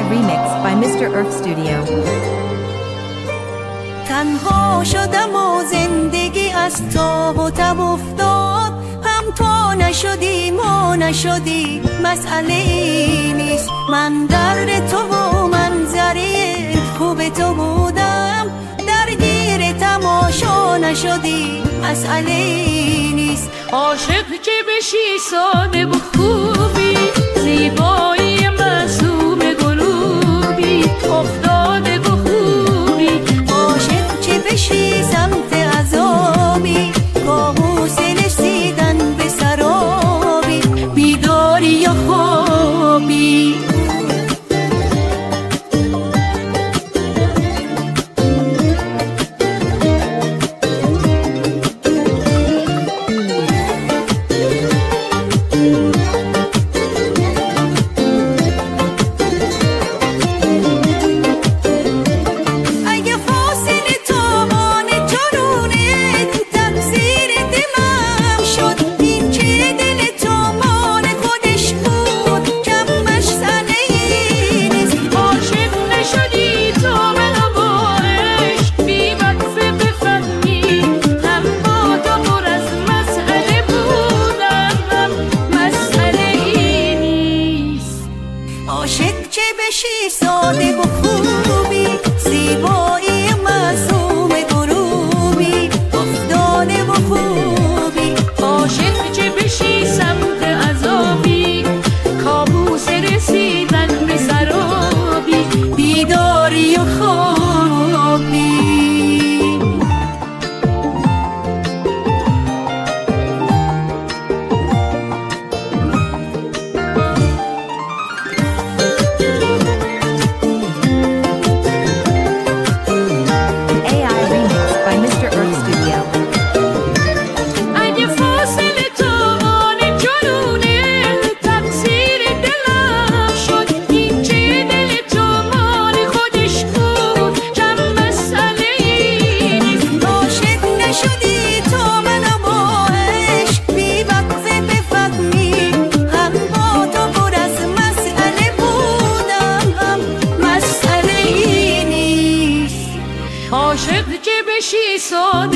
remix by Mr. Earth Studio. تنها شدم و زندگی از تاب و تب افتاد، هم تو نشدی ما نشدی مسئله ای نیست. من درد تو و منظره خوب تو بودم، درگیر تماشا نشدی مسئله ای نیست. عاشق که بشی ساده و خوبی، زیبایی معصوم گلوبی، افتاده و خوبی. عاشق که بشی سمت عذابی، کابوس رسیدن به سرابی، بیداری یا خوابی. عاشق چه بشی ساده و خوبی، زیبایی معصوم غروبی، افتاده و خوبی. عاشق چه بشی سمت عذابی، کابوس رسیدن به سرابی، بیداری و خوابی. عاشق که بشی ساده